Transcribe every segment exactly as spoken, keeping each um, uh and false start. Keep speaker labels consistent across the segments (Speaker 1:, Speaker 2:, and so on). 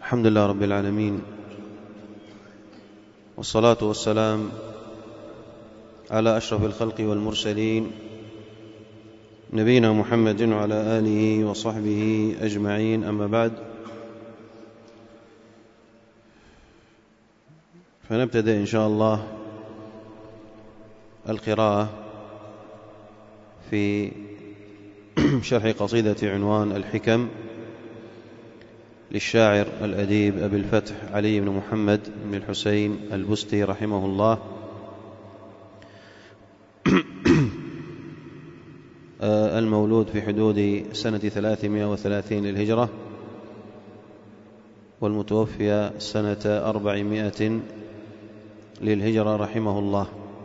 Speaker 1: الحمد لله رب العالمين، والصلاة والسلام على أشرف الخلق والمرسلين نبينا محمد وعلى آله وصحبه أجمعين. أما بعد، فنبتدئ إن شاء الله القراءة في شرح قصيدة عنوان الحكم للشاعر الأديب أبي الفتح علي بن محمد بن الحسين البستي رحمه الله. المولود في حدود سنة ثلاثمائة وثلاثين للهجرة، والمتوفي سنة أربعمائة للهجرة رحمه الله.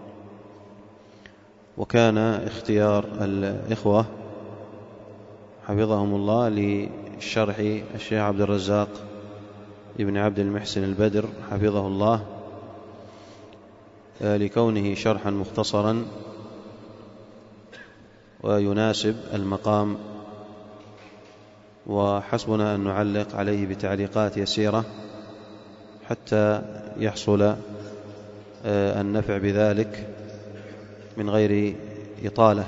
Speaker 1: وكان اختيار الإخوة حفظهم الله للشرح الشيخ عبد الرزاق ابن عبد المحسن البدر حفظه الله، لكونه شرحا مختصرا ويناسب المقام، وحسبنا أن نعلق عليه بتعليقات يسيرة حتى يحصل النفع بذلك من غير إطالة.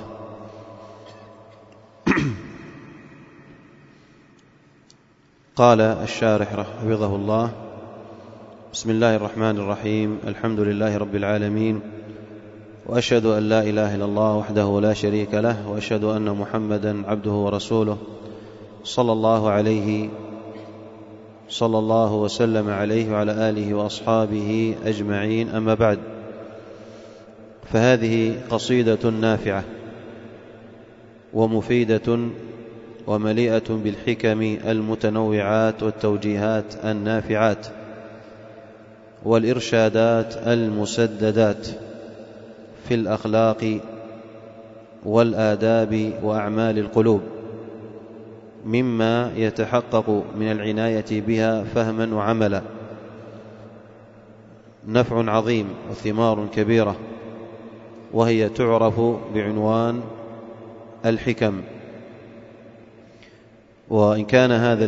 Speaker 1: قال الشارح حفظه الله: بسم الله الرحمن الرحيم، الحمد لله رب العالمين، وأشهد أن لا إله إلا الله وحده لا شريك له، وأشهد أن محمدا عبده ورسوله، صلى الله عليه صلى الله وسلم عليه وعلى آله وأصحابه أجمعين. أما بعد، فهذه قصيدة نافعة ومفيدة ومليئة بالحكم المتنوعات والتوجيهات النافعات والإرشادات المسددات في الأخلاق والآداب وأعمال القلوب، مما يتحقق من العناية بها فهما وعملا نفع عظيم وثمار كبيرة، وهي تعرف بعنوان الحكم. وإن كان هذا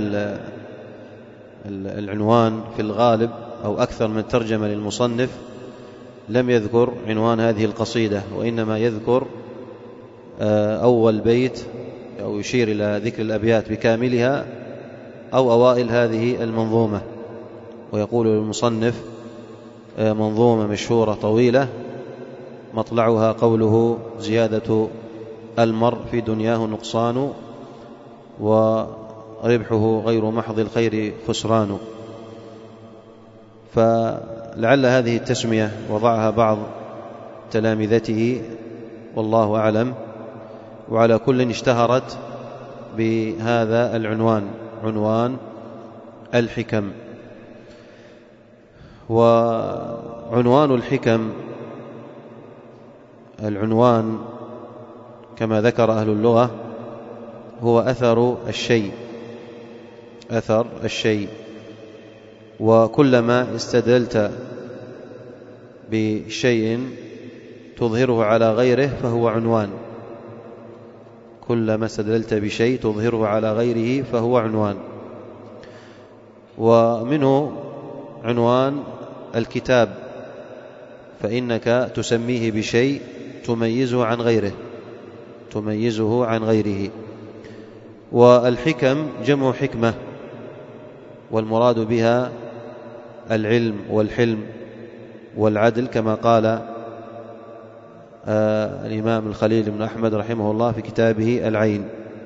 Speaker 1: العنوان في الغالب أو أكثر من ترجمة للمصنف لم يذكر عنوان هذه القصيدة، وإنما يذكر أول بيت أو يشير إلى ذكر الأبيات بكاملها أو أوائل هذه المنظومة، ويقول المصنف: منظومة مشهورة طويلة مطلعها قوله: زيادة المرء في دنياه نقصان، وربحه غير محض الخير خسران. فلعل هذه التسمية وضعها بعض تلامذته والله أعلم، وعلى كل اشتهرت بهذا العنوان، عنوان الحكم. وعنوان الحكم، العنوان كما ذكر أهل اللغة هو أثر الشيء، أثر الشيء، وكلما استدلت بشيء تظهره على غيره فهو عنوان، كلما استدلت بشيء تظهره على غيره فهو عنوان. ومنه عنوان الكتاب، فإنك تسميه بشيء تميزه عن غيره، تميزه عن غيره. والحكم جمع حكمة، والمراد بها العلم والحلم والعدل، كما قال آه الإمام الخليل بن أحمد رحمه الله في كتابه العين.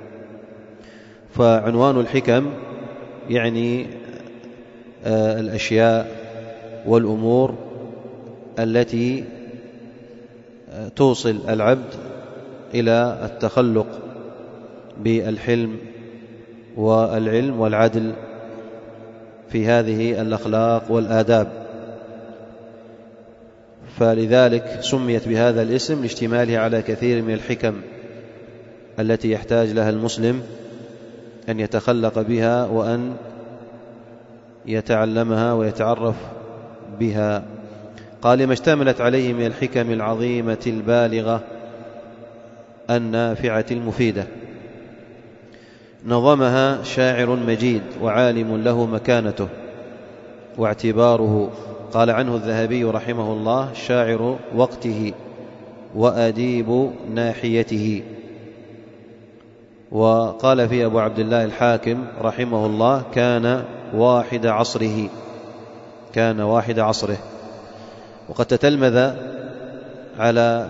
Speaker 1: فعنوان الحكم يعني آه الأشياء والأمور التي آه توصل العبد إلى التخلق بالحلم والعلم والعدل في هذه الأخلاق والآداب. فلذلك سميت بهذا الاسم لاشتمالها على كثير من الحكم التي يحتاج لها المسلم أن يتخلق بها وأن يتعلمها ويتعرف بها. قال: لما اشتملت عليه من الحكم العظيمة البالغة النافعة المفيدة. نظمها شاعر مجيد وعالم له مكانته، واعتباره. قال عنه الذهبي رحمه الله: شاعر وقته وأديب ناحيته. وقال في أبو عبد الله الحاكم رحمه الله: كان واحد عصره كان واحد عصره وقد تتلمذ على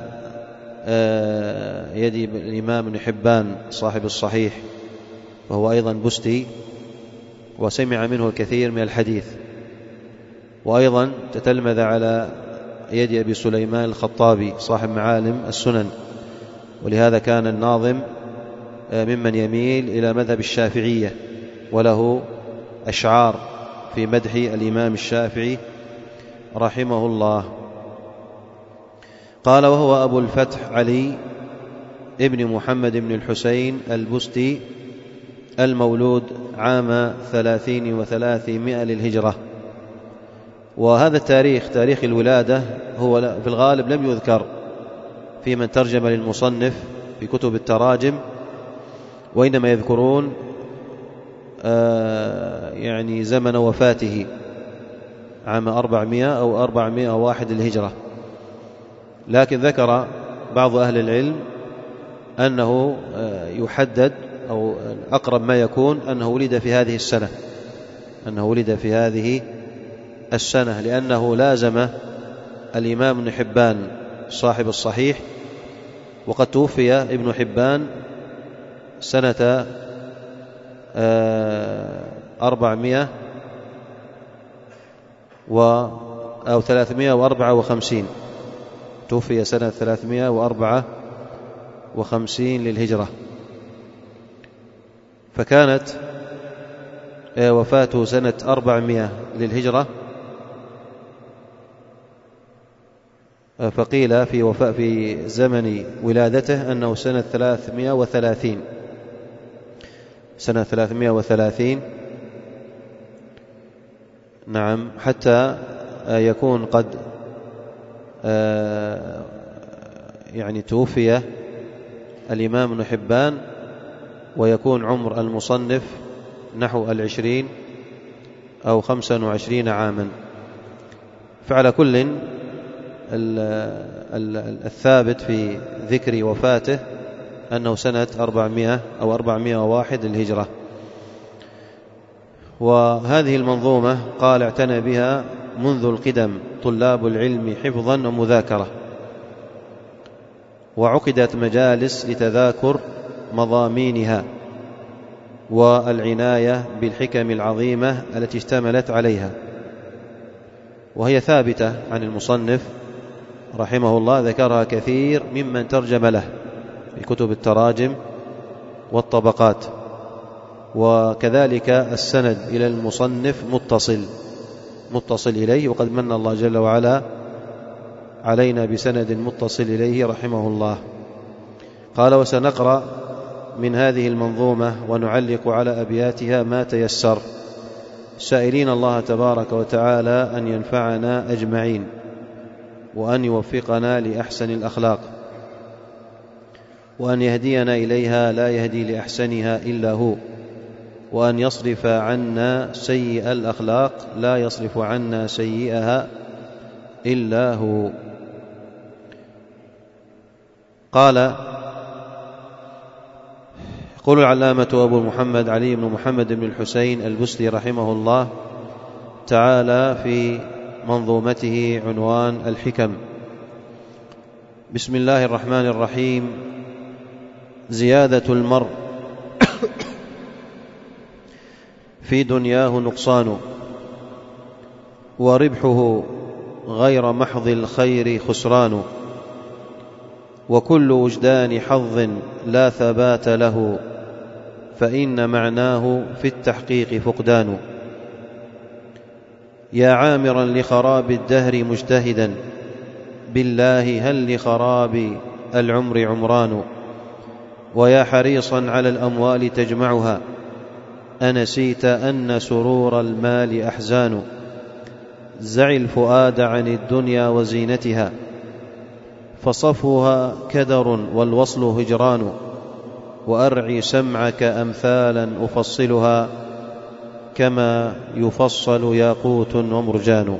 Speaker 1: يد الإمام ابن حبان صاحب الصحيح، وهو أيضا بستي، وسمع منه الكثير من الحديث. وأيضا تتلمذ على يد أبي سليمان الخطابي صاحب معالم السنن، ولهذا كان الناظم ممن يميل إلى مذهب الشافعية، وله أشعار في مدح الإمام الشافعي رحمه الله. قال: وهو أبو الفتح علي ابن محمد بن الحسين البستي المولود عام ثلاثين وثلاثمائة للهجرة. وهذا التاريخ تاريخ الولادة هو في الغالب لم يذكر في من ترجم للمصنف في كتب التراجم، وإنما يذكرون آه يعني زمن وفاته عام أربعمائة أو أربعمائة وواحد للهجرة. لكن ذكر بعض أهل العلم أنه يحدد أو أقرب ما يكون أنه ولد في هذه السنة أنه ولد في هذه السنة لأنه لازم الإمام ابن حبان صاحب الصحيح، وقد توفي ابن حبان سنة أربعمائة أو ثلاثمائة وأربعة وخمسين توفي سنة ثلاثمائة وأربعة وخمسين للهجرة، فكانت وفاته سنة أربعمائة للهجرة. فقيل في وفاة في زمن ولادته أنه سنة ثلاثمائة وثلاثين سنة ثلاثمائة وثلاثين نعم، حتى يكون قد يعني توفي الإمام ابن حبان ويكون عمر المصنف نحو العشرين أو خمسا وعشرين عاما. فعلى كل الثابت في ذكر وفاته أنه سنة أربعمائة أو أربعمائة وواحد للهجرة. وهذه المنظومة قال: اعتنى بها منذ القدم طلاب العلم حفظا ومذاكرة، وعقدت مجالس لتذاكر مضامينها والعناية بالحكم العظيمة التي اشتملت عليها، وهي ثابتة عن المصنف رحمه الله، ذكرها كثير ممن ترجم له في كتب التراجم والطبقات. وكذلك السند إلى المصنف متصل متصل إليه، وقد من الله جل وعلا علينا بسند متصل إليه رحمه الله. قال: وسنقرأ من هذه المنظومة ونعلق على أبياتها ما تيسر، سائلين الله تبارك وتعالى أن ينفعنا أجمعين، وأن يوفقنا لأحسن الأخلاق، وأن يهدينا إليها لا يهدي لأحسنها إلا هو، وأن يصرف عنا سيئ الأخلاق لا يصرف عنا سيئها إلا هو. قال: يقول العلامة أبو محمد علي بن محمد بن الحسين البستي رحمه الله تعالى في منظومته عنوان الحكم: بسم الله الرحمن الرحيم. زيادة المرء في دنياه نقصان، وربحه غير محض الخير خسران، وكل وجدان حظ لا ثبات له، فإن معناه في التحقيق فقدان. يا عامرا لخراب الدهر مجتهدا، بالله هل لخراب العمر عمران. ويا حريصا على الأموال تجمعها، أنسيت أن سرور المال أحزان. زع الفؤاد عن الدنيا وزينتها، فصفوها كدر والوصل هجران. وأرعي سمعك أمثالا أفصلها، كما يفصل ياقوت ومرجان.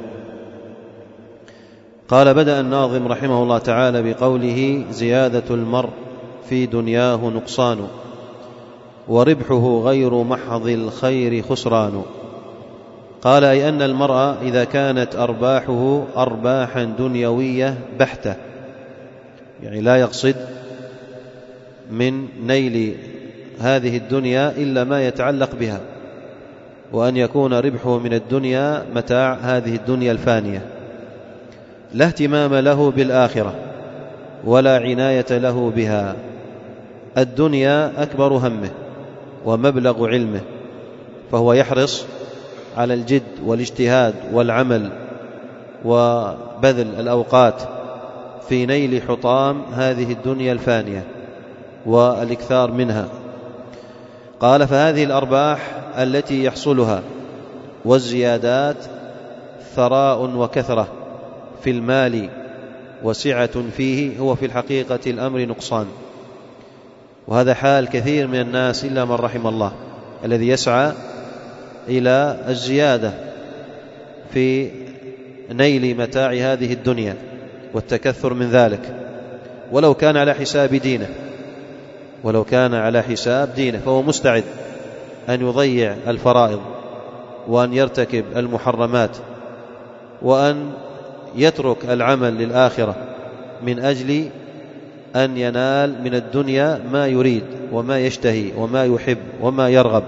Speaker 1: قال: بدأ الناظم رحمه الله تعالى بقوله: زيادة المرء في دنياه نقصان، وربحه غير محض الخير خسران. قال: أي أن المرء إذا كانت أرباحه أرباحا دنيوية بحتة، يعني لا يقصد من نيل هذه الدنيا إلا ما يتعلق بها، وأن يكون ربحه من الدنيا متاع هذه الدنيا الفانية، لا اهتمام له بالآخرة ولا عناية له بها. الدنيا أكبر همه ومبلغ علمه، فهو يحرص على الجد والاجتهاد والعمل وبذل الأوقات في نيل حطام هذه الدنيا الفانية والإكثار منها. قال: فهذه الأرباح التي يحصلها والزيادات ثراء وكثرة في المال وسعة فيه، هو في الحقيقة الأمر نقصان. وهذا حال كثير من الناس إلا من رحم الله، الذي يسعى إلى الزيادة في نيل متاع هذه الدنيا والتكثر من ذلك، ولو كان على حساب دينه ولو كان على حساب دينه فهو مستعد أن يضيع الفرائض وأن يرتكب المحرمات وأن يترك العمل للآخرة من أجل أن ينال من الدنيا ما يريد وما يشتهي وما يحب وما يرغب.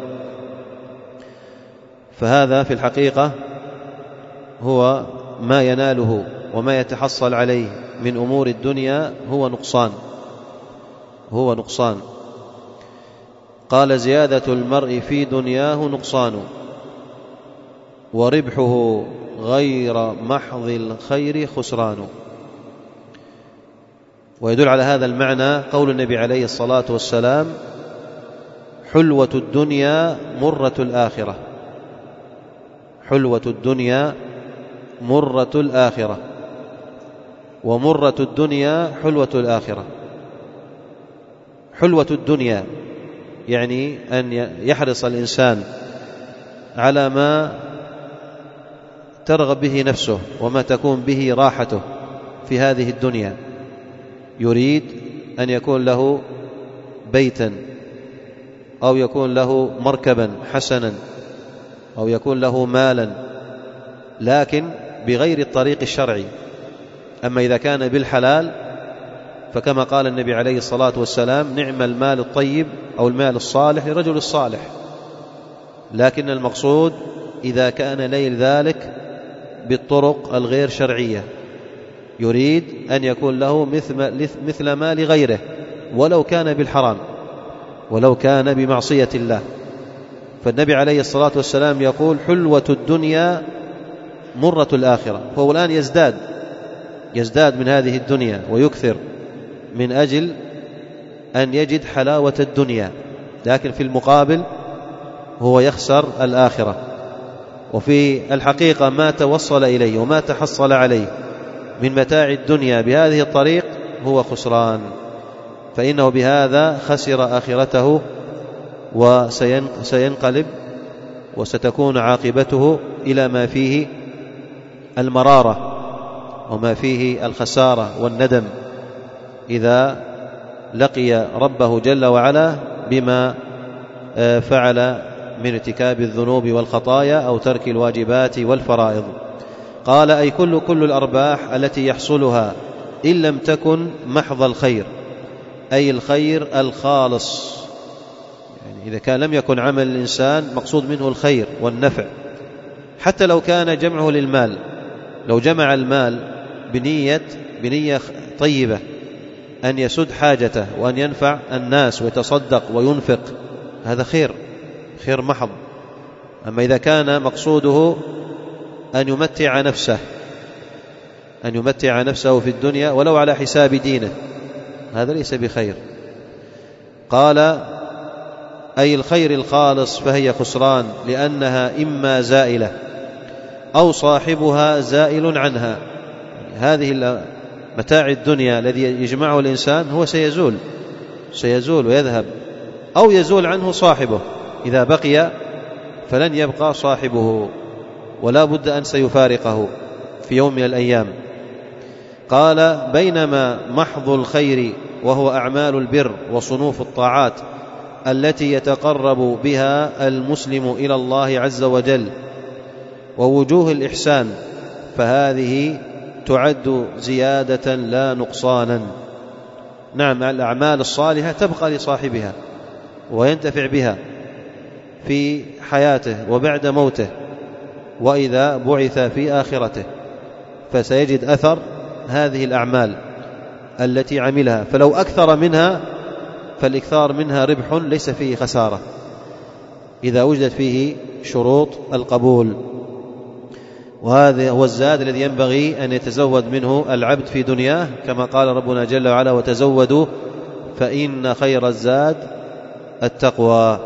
Speaker 1: فهذا في الحقيقة هو ما يناله وما يتحصل عليه من أمور الدنيا هو نقصان هو نقصان. قال: زيادة المرء في دنياه نقصان، وربحه غير محض الخير خسران. ويدل على هذا المعنى قول النبي عليه الصلاة والسلام: حلوة الدنيا مرة الآخرة حلوة الدنيا مرة الآخرة ومرة الدنيا حلوة الآخرة. حلوة الدنيا يعني أن يحرص الإنسان على ما ترغب به نفسه وما تكون به راحته في هذه الدنيا. يريد أن يكون له بيتا، أو يكون له مركبا حسنا، أو يكون له مالا، لكن بغير الطريق الشرعي. أما إذا كان بالحلال فكما قال النبي عليه الصلاة والسلام: نعم المال الطيب أو المال الصالح لرجل الصالح. لكن المقصود إذا كان نيل ذلك بالطرق الغير شرعية، يريد أن يكون له مثل, مثل ما لغيره ولو كان بالحرام ولو كان بمعصية الله. فالنبي عليه الصلاة والسلام يقول: حلوة الدنيا مرة الآخرة. فهو الآن يزداد يزداد من هذه الدنيا ويكثر من أجل أن يجد حلاوة الدنيا، لكن في المقابل هو يخسر الآخرة. وفي الحقيقة ما توصل إليه وما تحصل عليه من متاع الدنيا بهذه الطريق هو خسران، فإنه بهذا خسر آخرته وسينقلب وستكون عاقبته إلى ما فيه المرارة وما فيه الخسارة والندم إذا لقي ربه جل وعلا بما فعل من ارتكاب الذنوب والخطايا أو ترك الواجبات والفرائض. قال: أي كل كل الأرباح التي يحصلها إن لم تكن محض الخير، أي الخير الخالص. يعني إذا كان لم يكن عمل الإنسان مقصود منه الخير والنفع، حتى لو كان جمعه للمال، لو جمع المال بنية بنية طيبة أن يسد حاجته وأن ينفع الناس ويتصدق وينفق، هذا خير خير محض. أما إذا كان مقصوده أن يمتع نفسه أن يمتع نفسه في الدنيا ولو على حساب دينه، هذا ليس بخير. قال: أي الخير الخالص فهي خسران، لأنها إما زائلة أو صاحبها زائل عنها. هذه متاع الدنيا الذي يجمعه الإنسان هو سيزول سيزول ويذهب، أو يزول عنه صاحبه إذا بقي فلن يبقى صاحبه ولا بد أن سيفارقه في يوم من الأيام. قال بينما محض الخير وهو أعمال البر وصنوف الطاعات التي يتقرب بها المسلم إلى الله عز وجل ووجوه الإحسان فهذه تعد زيادة لا نقصانا. نعم الأعمال الصالحة تبقى لصاحبها وينتفع بها في حياته وبعد موته وإذا بعث في آخرته، فسيجد أثر هذه الأعمال التي عملها، فلو أكثر منها فالإكثار منها ربح ليس فيه خسارة إذا وجدت فيه شروط القبول. وهذا هو الزاد الذي ينبغي أن يتزود منه العبد في دنياه، كما قال ربنا جل وعلا وتزودوا فإن خير الزاد التقوى.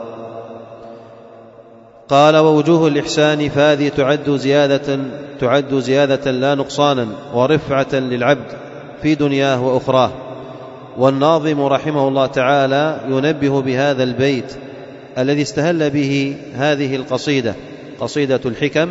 Speaker 1: قال ووجوه الإحسان فهذه تعد زيادة تعد زيادة لا نقصانا ورفعة للعبد في دنياه وأخراه. والناظم رحمه الله تعالى ينبه بهذا البيت الذي استهل به هذه القصيدة قصيدة الحكم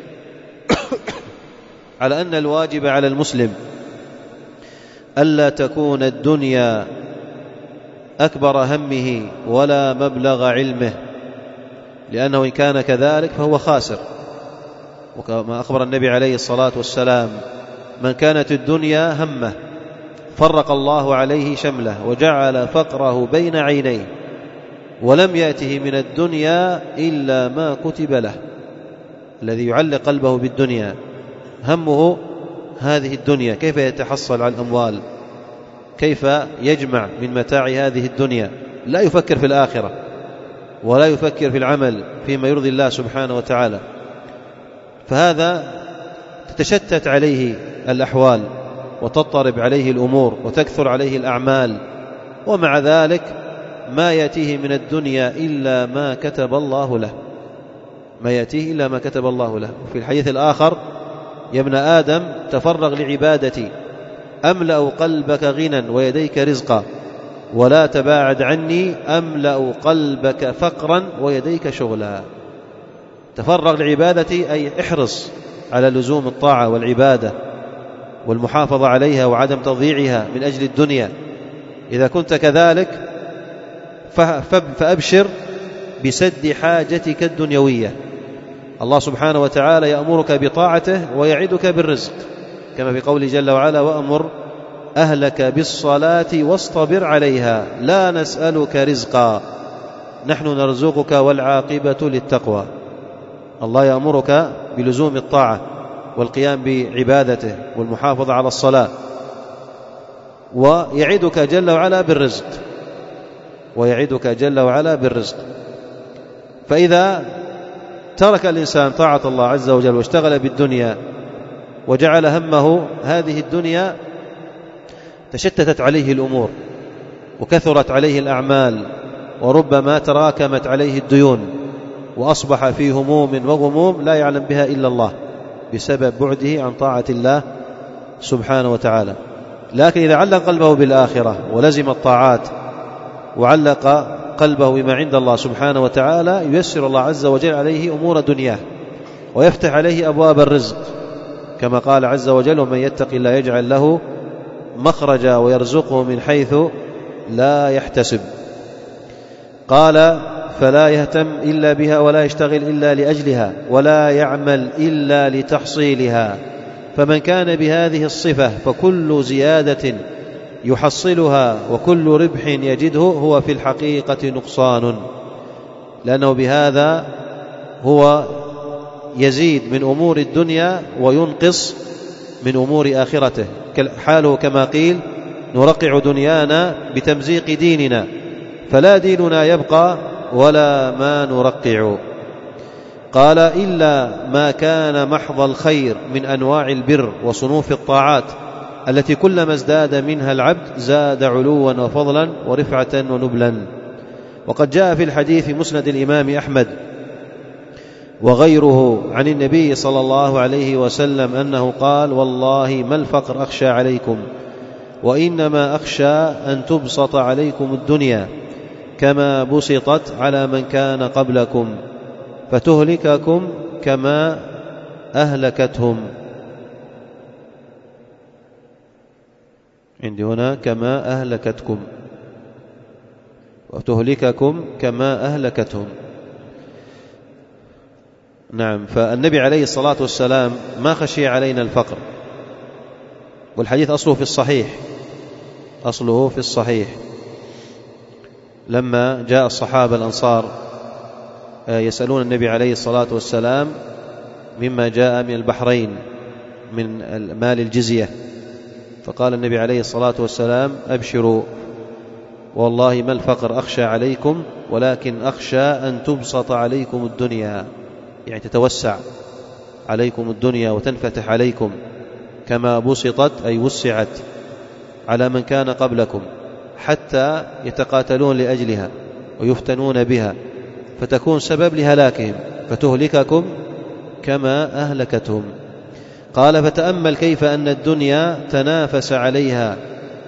Speaker 1: على أن الواجب على المسلم ألا تكون الدنيا أكبر همه ولا مبلغ علمه، لأنه إن كان كذلك فهو خاسر. وكما أخبر النبي عليه الصلاة والسلام من كانت الدنيا همه فرق الله عليه شمله وجعل فقره بين عينيه ولم يأته من الدنيا إلا ما كتب له. الذي يعلق قلبه بالدنيا همه هذه الدنيا، كيف يتحصل على الأموال، كيف يجمع من متاع هذه الدنيا، لا يفكر في الآخرة ولا يفكر في العمل فيما يرضي الله سبحانه وتعالى، فهذا تتشتت عليه الأحوال وتضطرب عليه الأمور وتكثر عليه الأعمال، ومع ذلك ما يأتيه من الدنيا إلا ما كتب الله له ما يأتيه إلا ما كتب الله له. وفي الحديث الآخر يا ابن آدم تفرغ لعبادتي أملأ قلبك غنى ويديك رزقا ولا تباعد عني أملأ قلبك فقرا ويديك شغلا. تفرغ لعبادتي أي احرص على لزوم الطاعة والعبادة والمحافظة عليها وعدم تضييعها من أجل الدنيا. إذا كنت كذلك فأبشر بسد حاجتك الدنيوية. الله سبحانه وتعالى يأمرك بطاعته ويعدك بالرزق، كما في قوله جل وعلا وأمر أهلك بالصلاة واصطبر عليها لا نسألك رزقا نحن نرزقك والعاقبة للتقوى. الله يأمرك بلزوم الطاعة والقيام بعبادته والمحافظة على الصلاة، ويعدك جل وعلا بالرزق ويعدك جل وعلا بالرزق. فإذا ترك الإنسان طاعة الله عز وجل واشتغل بالدنيا وجعل همه هذه الدنيا تشتتت عليه الأمور وكثرت عليه الأعمال وربما تراكمت عليه الديون وأصبح في هموم وغموم لا يعلم بها إلا الله بسبب بعده عن طاعة الله سبحانه وتعالى. لكن إذا علق قلبه بالآخرة ولزم الطاعات وعلق قلبه بما عند الله سبحانه وتعالى ييسر الله عز وجل عليه أمور دنياه ويفتح عليه أبواب الرزق، كما قال عز وجل ومن يتق الله يجعل له مخرجا ويرزقه من حيث لا يحتسب. قال فلا يهتم إلا بها ولا يشتغل إلا لأجلها ولا يعمل إلا لتحصيلها. فمن كان بهذه الصفة فكل زيادة يحصلها وكل ربح يجده هو في الحقيقة نقصان، لأنه بهذا هو يزيد من أمور الدنيا وينقص من أمور آخرته، حاله كما قيل نرقع دنيانا بتمزيق ديننا فلا ديننا يبقى ولا ما نرقع. قال إلا ما كان محض الخير من أنواع البر وصنوف الطاعات التي كلما ازداد منها العبد زاد علوا وفضلا ورفعة ونبلا. وقد جاء في الحديث مسند الإمام أحمد وغيره عن النبي صلى الله عليه وسلم أنه قال والله ما الفقر أخشى عليكم وإنما أخشى أن تبسط عليكم الدنيا كما بسطت على من كان قبلكم. فتهلككم كما أهلكتهم. عندي هنا كما أهلكتكم، وتهلككم كما أهلكتهم. نعم. فالنبي عليه الصلاة والسلام ما خشي علينا الفقر، والحديث أصله في الصحيح، أصله في الصحيح. لما جاء الصحابة الأنصار يسألون النبي عليه الصلاة والسلام مما جاء من البحرين من مال الجزية، فقال النبي عليه الصلاة والسلام: أبشروا، والله ما الفقر أخشى عليكم، ولكن أخشى أن تبسط عليكم الدنيا، يعني تتوسع عليكم الدنيا وتنفتح عليكم كما بسطت أي وسعت على من كان قبلكم، حتى يتقاتلون لأجلها ويفتنون بها فتكون سبب لهلاكهم، فتهلككم كما أهلكتهم. قال: فتأمل كيف أن الدنيا تنافس عليها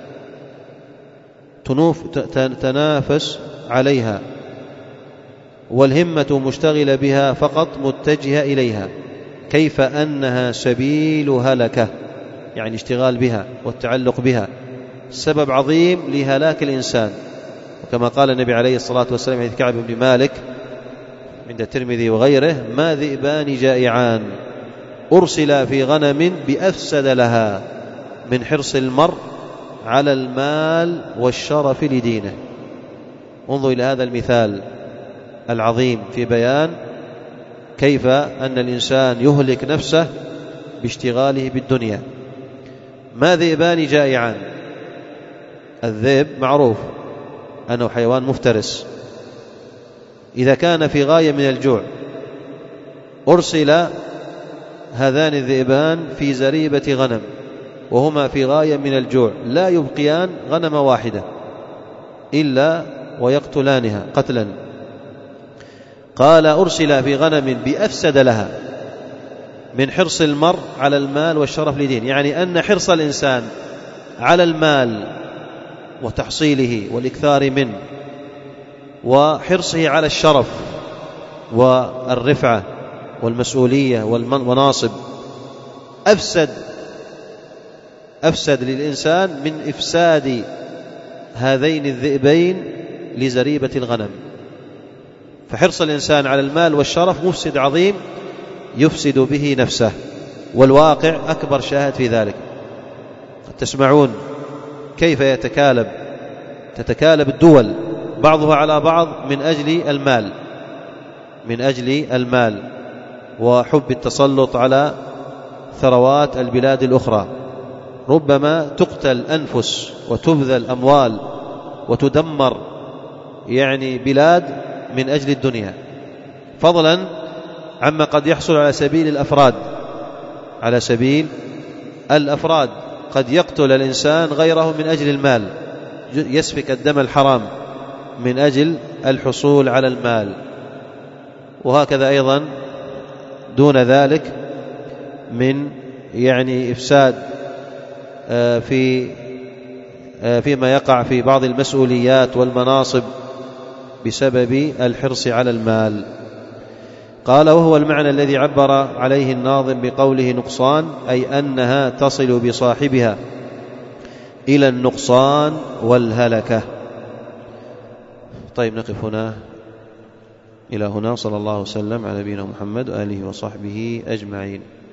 Speaker 1: تنافس عليها والهمة مشتغلة بها فقط متجهة إليها، كيف أنها سبيل هلكة، يعني اشتغال بها والتعلق بها سبب عظيم لهلاك الإنسان. وكما قال النبي عليه الصلاة والسلام حديث كعب بن مالك عند الترمذي وغيره: ما ذئبان جائعان أرسلا في غنم بأفسد لها من حرص المرء على المال والشرف لدينه. انظر إلى هذا المثال العظيم في بيان كيف أن الإنسان يهلك نفسه باشتغاله بالدنيا. ما ذئبان جائعان، الذئب معروف أنه حيوان مفترس، إذا كان في غاية من الجوع أرسل هذان الذئبان في زريبة غنم وهما في غاية من الجوع، لا يبقيان غنم واحدة إلا ويقتلانها قتلا. قال: أرسل في غنم بأفسد لها من حرص المرء على المال والشرف لدين، يعني أن حرص الإنسان على المال وتحصيله والإكثار منه، وحرصه على الشرف والرفعة والمسؤولية والمناصب، أفسد أفسد للإنسان من إفساد هذين الذئبين لزريبة الغنم. فحرص الإنسان على المال والشرف مفسد عظيم يفسد به نفسه، والواقع أكبر شاهد في ذلك. تسمعون كيف يتكالب تتكالب الدول بعضها على بعض من أجل المال من أجل المال وحب التسلط على ثروات البلاد الأخرى. ربما تقتل أنفس وتبذل أموال وتدمر يعني بلاد من أجل الدنيا، فضلا عما قد يحصل على سبيل الأفراد على سبيل الأفراد قد يقتل الإنسان غيره من أجل المال، يسفك الدم الحرام من أجل الحصول على المال. وهكذا أيضا دون ذلك من يعني إفساد في فيما يقع في بعض المسؤوليات والمناصب بسبب الحرص على المال. قال: وهو المعنى الذي عبر عليه الناظم بقوله نقصان، أي أنها تصل بصاحبها إلى النقصان والهلكة. طيب، نقف هنا إلى هنا. صلى الله وسلم على نبينا محمد وآله وصحبه أجمعين.